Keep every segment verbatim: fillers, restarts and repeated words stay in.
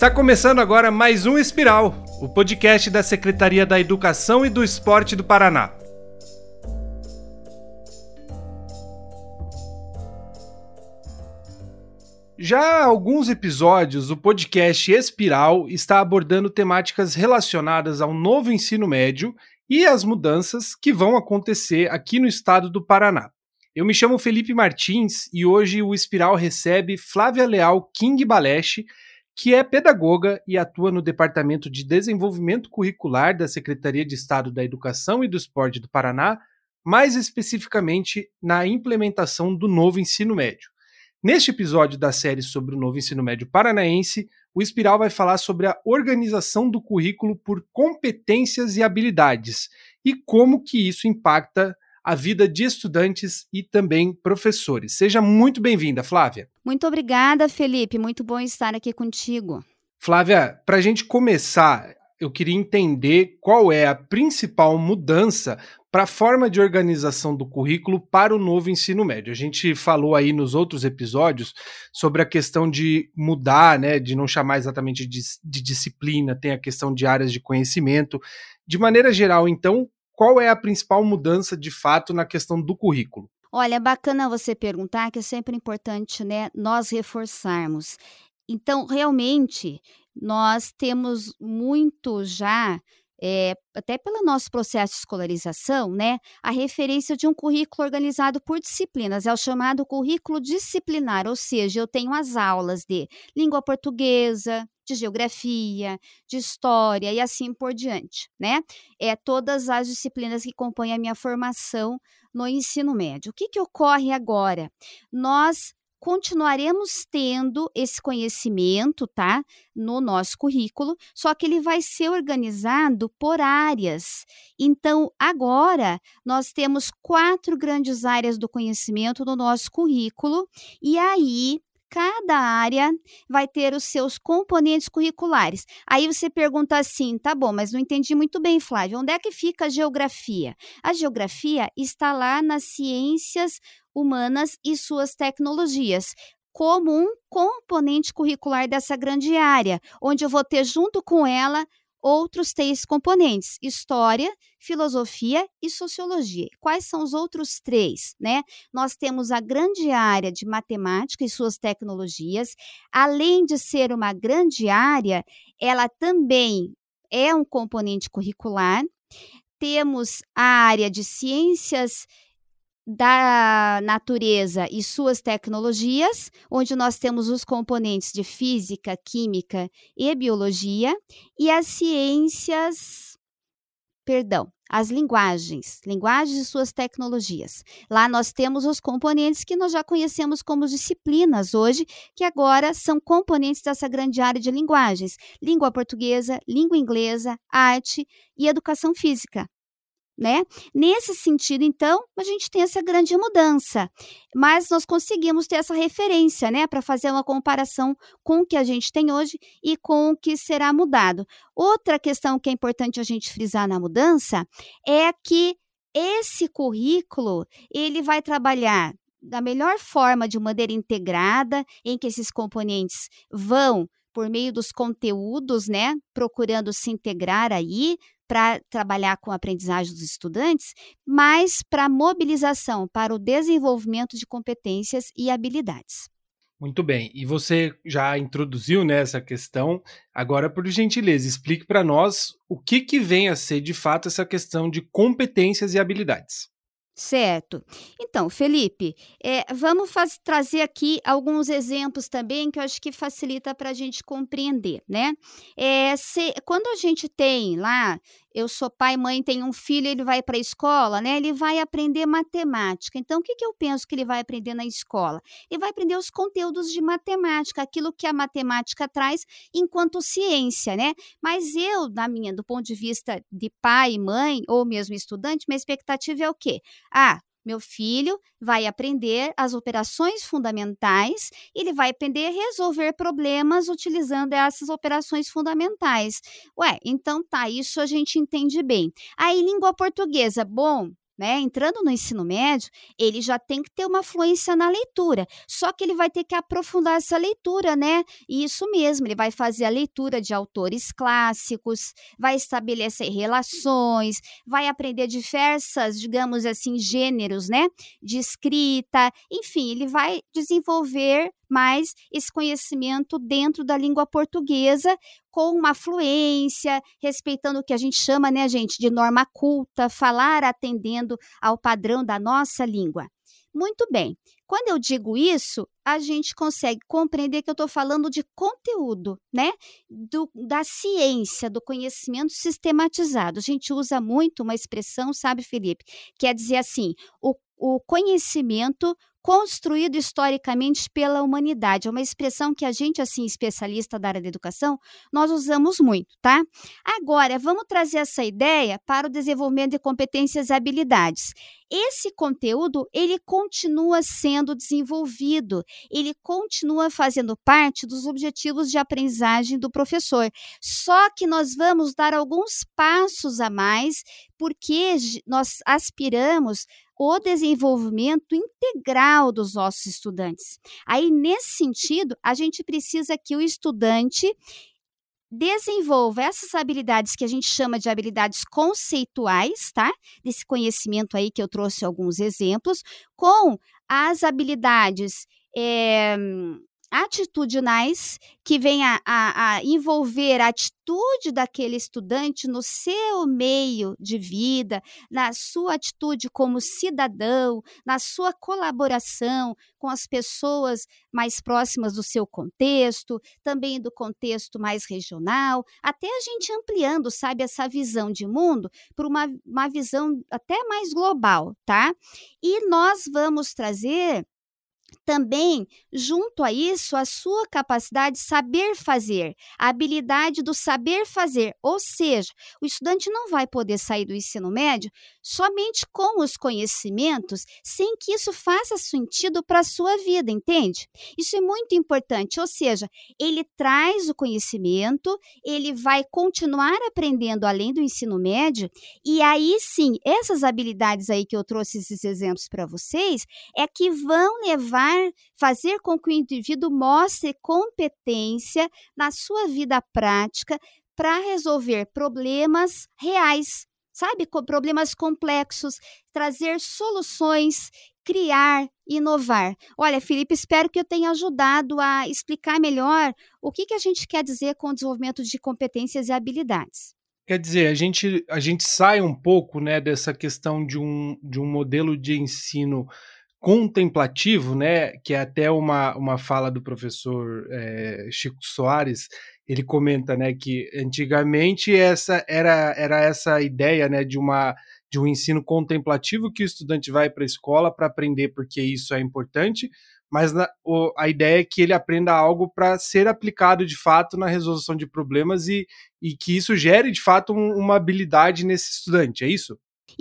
Está começando agora mais um Espiral, o podcast da Secretaria da Educação e do Esporte do Paraná. Já há alguns episódios, o podcast Espiral está abordando temáticas relacionadas ao novo ensino médio e às mudanças que vão acontecer aqui no estado do Paraná. Eu me chamo Felipe Martins e hoje o Espiral recebe Flávia Leal King Baleche, que é pedagoga e atua no Departamento de Desenvolvimento Curricular da Secretaria de Estado da Educação e do Esporte do Paraná, mais especificamente na implementação do novo ensino médio. Neste episódio da série sobre o novo ensino médio paranaense, o Espiral vai falar sobre a organização do currículo por competências e habilidades e como que isso impacta a vida de estudantes e também professores. Seja muito bem-vinda, Flávia. Muito obrigada, Felipe. Muito bom estar aqui contigo. Flávia, para a gente começar, eu queria entender qual é a principal mudança para a forma de organização do currículo para o novo ensino médio. A gente falou aí nos outros episódios sobre a questão de mudar, né, de não chamar exatamente de, de disciplina, tem a questão de áreas de conhecimento. De maneira geral, então, qual é a principal mudança de fato na questão do currículo? Olha, é bacana você perguntar, que é sempre importante, né, nós reforçarmos. Então, realmente, nós temos muito já, é, até pelo nosso processo de escolarização, né, a referência de um currículo organizado por disciplinas, é o chamado currículo disciplinar, ou seja, eu tenho as aulas de língua portuguesa, de geografia, de história e assim por diante, né? É todas as disciplinas que compõem a minha formação no ensino médio. O que que ocorre agora? Nós continuaremos tendo esse conhecimento, tá? No nosso currículo, só que ele vai ser organizado por áreas. Então, agora, nós temos quatro grandes áreas do conhecimento no nosso currículo, e aí cada área vai ter os seus componentes curriculares. Aí você pergunta assim, tá bom, mas não entendi muito bem, Flávia, onde é que fica a geografia? A geografia está lá nas ciências humanas e suas tecnologias, como um componente curricular dessa grande área, onde eu vou ter junto com ela outros três componentes: história, filosofia e sociologia. Quais são os outros três, né? Nós temos a grande área de matemática e suas tecnologias. Além de ser uma grande área, ela também é um componente curricular. Temos a área de ciências da natureza e suas tecnologias, onde nós temos os componentes de física, química e biologia, e as ciências, perdão, as linguagens, linguagens e suas tecnologias. Lá nós temos os componentes que nós já conhecemos como disciplinas hoje, que agora são componentes dessa grande área de linguagens: língua portuguesa, língua inglesa, arte e educação física. Né? Nesse sentido, então, a gente tem essa grande mudança, mas nós conseguimos ter essa referência, né, para fazer uma comparação com o que a gente tem hoje e com o que será mudado. Outra questão que é importante a gente frisar na mudança é que esse currículo, ele vai trabalhar da melhor forma, de maneira integrada, em que esses componentes vão, por meio dos conteúdos, né, procurando se integrar aí, para trabalhar com a aprendizagem dos estudantes, mas para mobilização, para o desenvolvimento de competências e habilidades. Muito bem, e você já introduziu, né, essa questão. Agora, por gentileza, explique para nós o que, que vem a ser de fato essa questão de competências e habilidades. Certo. Então, Felipe, é, vamos faz, trazer aqui alguns exemplos também que eu acho que facilita para a gente compreender, né? É, se, quando a gente tem lá, eu sou pai, mãe, tenho um filho, ele vai para a escola, né? Ele vai aprender matemática. Então, o que, que eu penso que ele vai aprender na escola? Ele vai aprender os conteúdos de matemática, aquilo que a matemática traz enquanto ciência, né? Mas eu, na minha, do ponto de vista de pai, mãe ou mesmo estudante, minha expectativa é o quê? Ah, meu filho vai aprender as operações fundamentais, ele vai aprender a resolver problemas utilizando essas operações fundamentais. Ué, então tá, isso a gente entende bem. Aí, língua portuguesa, bom, né, entrando no ensino médio, ele já tem que ter uma fluência na leitura, só que ele vai ter que aprofundar essa leitura, né, e isso mesmo, ele vai fazer a leitura de autores clássicos, vai estabelecer relações, vai aprender diversas, digamos assim, gêneros, né, de escrita, enfim, ele vai desenvolver mais esse conhecimento dentro da língua portuguesa, com uma fluência, respeitando o que a gente chama, né, gente, de norma culta, falar atendendo ao padrão da nossa língua. Muito bem. Quando eu digo isso, a gente consegue compreender que eu estou falando de conteúdo, né? Do, da ciência, do conhecimento sistematizado. A gente usa muito uma expressão, sabe, Felipe? Quer dizer assim, o, o conhecimento construído historicamente pela humanidade. É uma expressão que a gente, assim, especialista da área da educação, nós usamos muito, tá? Agora, vamos trazer essa ideia para o desenvolvimento de competências e habilidades. Esse conteúdo, ele continua sendo desenvolvido, ele continua fazendo parte dos objetivos de aprendizagem do professor. Só que nós vamos dar alguns passos a mais, porque nós aspiramos o desenvolvimento integral dos nossos estudantes. Aí, nesse sentido, a gente precisa que o estudante desenvolva essas habilidades que a gente chama de habilidades conceituais, tá? Desse conhecimento aí que eu trouxe alguns exemplos, com as habilidades é, atitudinais, que vem a, a, a envolver a atitude daquele estudante no seu meio de vida, na sua atitude como cidadão, na sua colaboração com as pessoas mais próximas do seu contexto, também do contexto mais regional, até a gente ampliando, sabe, essa visão de mundo para uma, uma visão até mais global, tá? E nós vamos trazer também, junto a isso, a sua capacidade de saber fazer, a habilidade do saber fazer, ou seja, o estudante não vai poder sair do ensino médio somente com os conhecimentos, sem que isso faça sentido para a sua vida, entende? Isso é muito importante, ou seja, ele traz o conhecimento, ele vai continuar aprendendo além do ensino médio, e aí sim, essas habilidades aí que eu trouxe esses exemplos para vocês, é que vão levar fazer com que o indivíduo mostre competência na sua vida prática para resolver problemas reais, sabe? Com problemas complexos, trazer soluções, criar, inovar. Olha, Felipe, espero que eu tenha ajudado a explicar melhor o que, que a gente quer dizer com o desenvolvimento de competências e habilidades. Quer dizer, a gente, a gente sai um pouco, né, dessa questão de um, de um modelo de ensino contemplativo, né, que é até uma, uma fala do professor é, Chico Soares. Ele comenta, né, que antigamente essa era, era essa ideia, né, de, uma, de um ensino contemplativo, que o estudante vai para a escola para aprender porque isso é importante, mas na, o, a ideia é que ele aprenda algo para ser aplicado de fato na resolução de problemas e, e que isso gere de fato um, uma habilidade nesse estudante, é isso?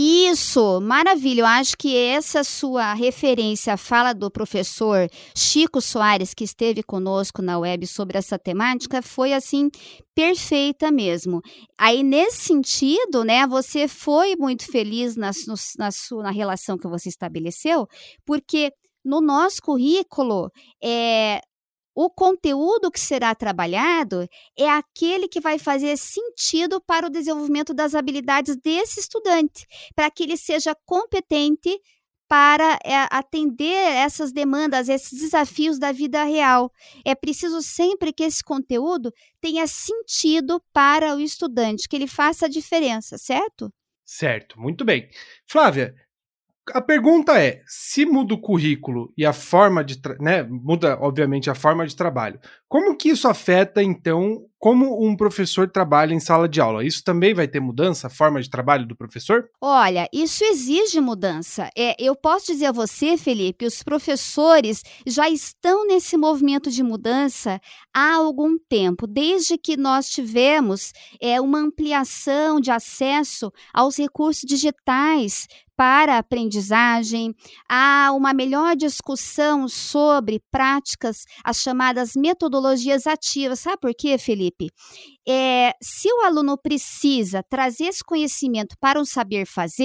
Isso, maravilha. Eu acho que essa sua referência à fala do professor Chico Soares, que esteve conosco na web sobre essa temática, foi assim perfeita mesmo. Aí, nesse sentido, né, você foi muito feliz na, no, na, sua, na relação que você estabeleceu, porque no nosso currículo, é, o conteúdo que será trabalhado é aquele que vai fazer sentido para o desenvolvimento das habilidades desse estudante, para que ele seja competente para é, atender essas demandas, esses desafios da vida real. É preciso sempre que esse conteúdo tenha sentido para o estudante, que ele faça a diferença, certo? Certo, muito bem. Flávia, a pergunta é, se muda o currículo e a forma de, né, muda obviamente a forma de trabalho, como que isso afeta então como um professor trabalha em sala de aula? Isso também vai ter mudança, a forma de trabalho do professor? Olha, isso exige mudança. É, eu posso dizer a você, Felipe, os professores já estão nesse movimento de mudança há algum tempo, desde que nós tivemos é, uma ampliação de acesso aos recursos digitais para a aprendizagem, há uma melhor discussão sobre práticas, as chamadas metodologias ativas. Sabe por quê, Felipe? É, se o aluno precisa trazer esse conhecimento para um saber fazer,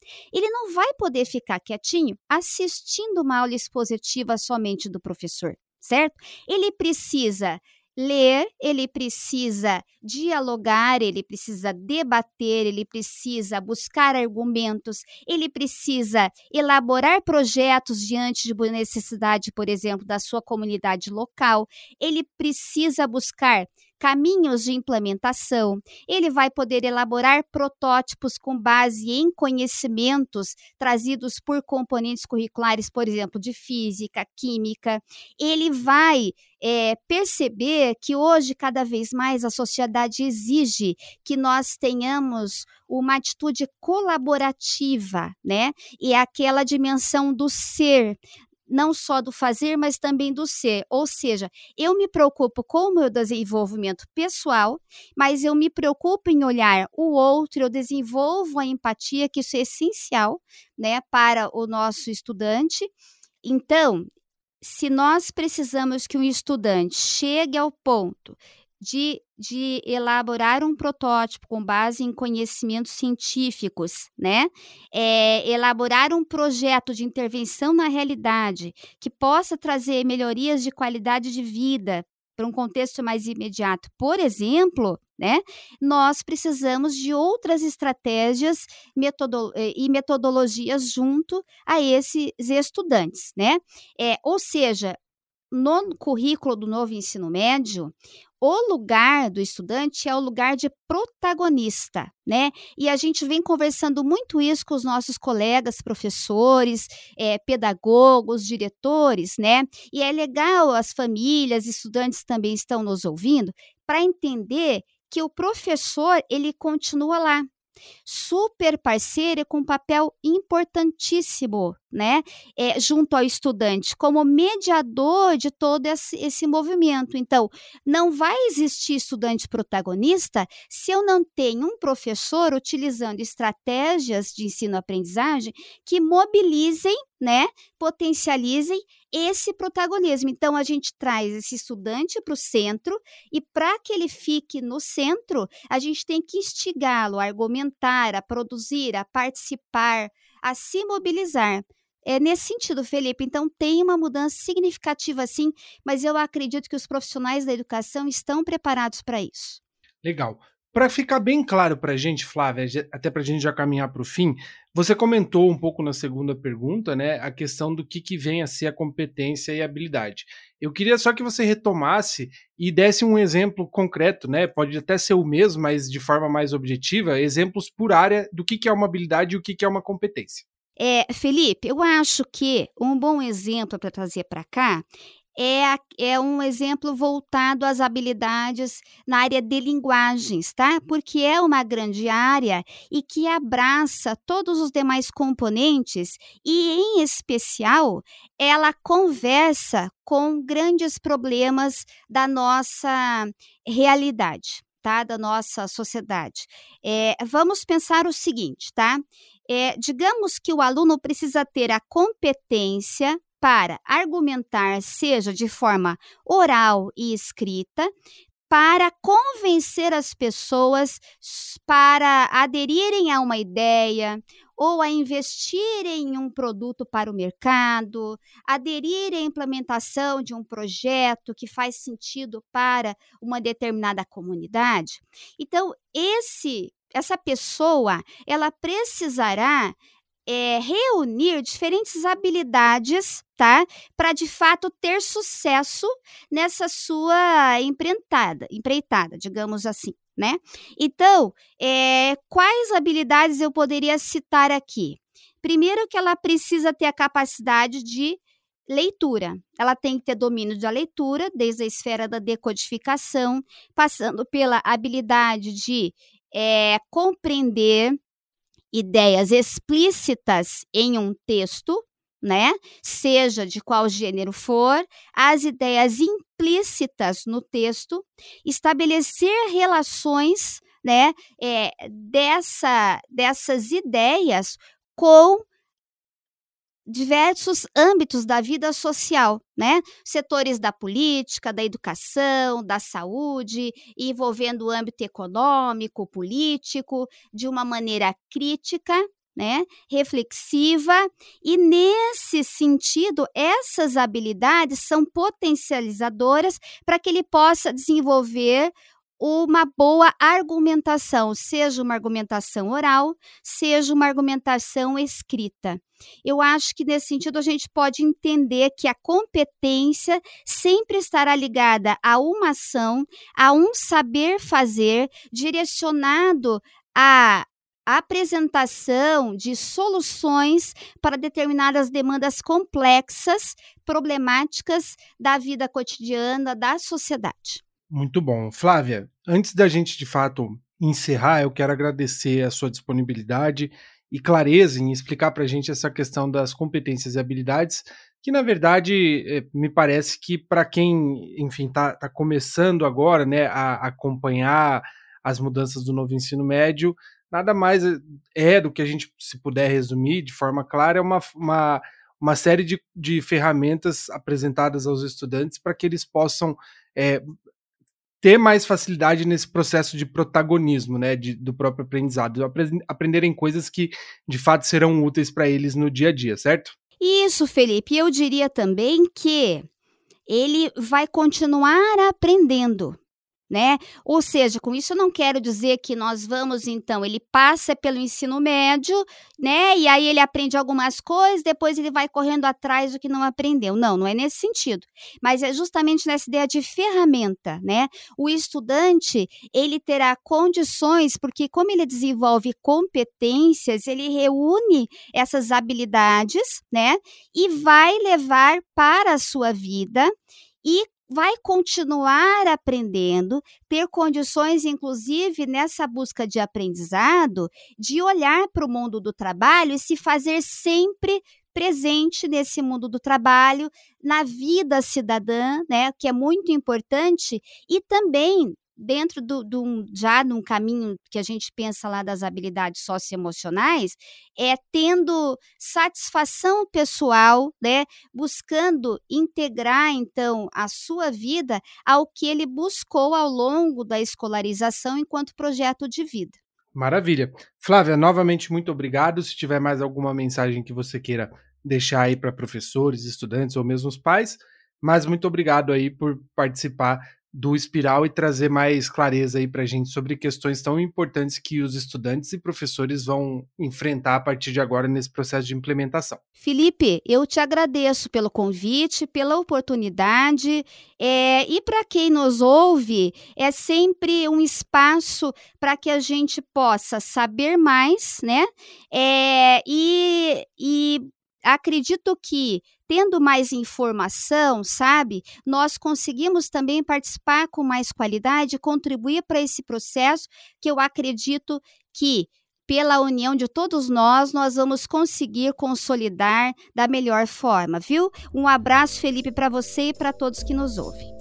Ele não vai poder ficar quietinho assistindo uma aula expositiva somente do professor, certo? Ele precisa ler, ele precisa dialogar, ele precisa debater, ele precisa buscar argumentos, ele precisa elaborar projetos diante de necessidade, por exemplo, da sua comunidade local, ele precisa buscar caminhos de implementação, ele vai poder elaborar protótipos com base em conhecimentos trazidos por componentes curriculares, por exemplo, de física, química, ele vai é, perceber que hoje, cada vez mais, a sociedade exige que nós tenhamos uma atitude colaborativa, né? E aquela dimensão do ser, não só do fazer, mas também do ser. Ou seja, eu me preocupo com o meu desenvolvimento pessoal, mas eu me preocupo em olhar o outro, eu desenvolvo a empatia, que isso é essencial, né, para o nosso estudante. Então, se nós precisamos que um estudante chegue ao ponto de, de elaborar um protótipo com base em conhecimentos científicos, né? É, elaborar um projeto de intervenção na realidade que possa trazer melhorias de qualidade de vida para um contexto mais imediato, por exemplo, né? Nós precisamos de outras estratégias metodo- e metodologias junto a esses estudantes, né? É, ou seja, no currículo do novo ensino médio, o lugar do estudante é o lugar de protagonista, né? E a gente vem conversando muito isso com os nossos colegas, professores, é, pedagogos, diretores, né? E é legal, as famílias, estudantes também estão nos ouvindo, para entender que o professor, ele continua lá, super parceiro e com um papel importantíssimo, né, é, junto ao estudante, como mediador de todo esse, esse movimento. Então, não vai existir estudante protagonista se eu não tenho um professor utilizando estratégias de ensino-aprendizagem que mobilizem, né, potencializem esse protagonismo. Então, a gente traz esse estudante para o centro e, para que ele fique no centro, a gente tem que instigá-lo a argumentar, a produzir, a participar, a se mobilizar. É nesse sentido, Felipe. Então, tem uma mudança significativa, sim, mas eu acredito que os profissionais da educação estão preparados para isso. Legal. Para ficar bem claro para a gente, Flávia, até para a gente já caminhar para o fim, você comentou um pouco na segunda pergunta, né, a questão do que, que vem a ser a competência e a habilidade. Eu queria só que você retomasse e desse um exemplo concreto, né, pode até ser o mesmo, mas de forma mais objetiva, exemplos por área do que, que é uma habilidade e o que, que é uma competência. É, Felipe, eu acho que um bom exemplo para trazer para cá É, a- é um exemplo voltado às habilidades na área de linguagens, tá? Porque é uma grande área e que abraça todos os demais componentes e, em especial, ela conversa com grandes problemas da nossa realidade, tá? Da nossa sociedade. É, vamos pensar o seguinte, tá? É, digamos que o aluno precisa ter a competência para argumentar, seja de forma oral e escrita, para convencer as pessoas s- para aderirem a uma ideia ou a investirem em um produto para o mercado, aderirem à implementação de um projeto que faz sentido para uma determinada comunidade. Então, esse essa pessoa, ela precisará é, reunir diferentes habilidades, tá? Para de fato ter sucesso nessa sua empreitada, empreitada, digamos assim, né? Então, é, quais habilidades eu poderia citar aqui? Primeiro, que ela precisa ter a capacidade de leitura. Ela tem que ter domínio da leitura, desde a esfera da decodificação, passando pela habilidade de é, compreender ideias explícitas em um texto, né? Seja de qual gênero for, as ideias implícitas no texto, estabelecer relações, né, é, dessa, dessas ideias com diversos âmbitos da vida social, né? Setores da política, da educação, da saúde, envolvendo o âmbito econômico, político, de uma maneira crítica, né, reflexiva, e nesse sentido, essas habilidades são potencializadoras para que ele possa desenvolver uma boa argumentação, seja uma argumentação oral, seja uma argumentação escrita. Eu acho que nesse sentido a gente pode entender que a competência sempre estará ligada a uma ação, a um saber fazer direcionado à apresentação de soluções para determinadas demandas complexas, problemáticas da vida cotidiana da sociedade. Muito bom. Flávia, antes da gente de fato encerrar, eu quero agradecer a sua disponibilidade e clareza em explicar para a gente essa questão das competências e habilidades, que na verdade eh, me parece que para quem, enfim, está tá começando agora, né, a acompanhar as mudanças do novo ensino médio, nada mais é do que a gente, se puder resumir de forma clara, é uma, uma, uma série de, de ferramentas apresentadas aos estudantes para que eles possam é, ter mais facilidade nesse processo de protagonismo, né, de, do próprio aprendizado, apre- aprenderem coisas que de fato serão úteis para eles no dia a dia, certo? Isso, Felipe. Eu diria também que ele vai continuar aprendendo, né? Ou seja, com isso eu não quero dizer que nós vamos, então, ele passa pelo ensino médio, né? E aí ele aprende algumas coisas, depois ele vai correndo atrás do que não aprendeu. Não, não é nesse sentido. Mas é justamente nessa ideia de ferramenta, né? O estudante, ele terá condições, porque como ele desenvolve competências, ele reúne essas habilidades, né? E vai levar para a sua vida e vai continuar aprendendo, ter condições, inclusive, nessa busca de aprendizado, de olhar para o mundo do trabalho e se fazer sempre presente nesse mundo do trabalho, na vida cidadã, né, que é muito importante, e também dentro do, do já num caminho que a gente pensa lá das habilidades socioemocionais, é tendo satisfação pessoal, né, buscando integrar, então, a sua vida ao que ele buscou ao longo da escolarização enquanto projeto de vida. Maravilha. Flávia, novamente muito obrigado. Se tiver mais alguma mensagem que você queira deixar aí para professores, estudantes ou mesmo os pais, mas muito obrigado aí por participar do Espiral e trazer mais clareza aí para a gente sobre questões tão importantes que os estudantes e professores vão enfrentar a partir de agora nesse processo de implementação. Felipe, eu te agradeço pelo convite, pela oportunidade, é, e para quem nos ouve, é sempre um espaço para que a gente possa saber mais, né? É, e, e acredito que, tendo mais informação, sabe, nós conseguimos também participar com mais qualidade, contribuir para esse processo que eu acredito que, pela união de todos nós, nós vamos conseguir consolidar da melhor forma, viu? Um abraço, Felipe, para você e para todos que nos ouvem.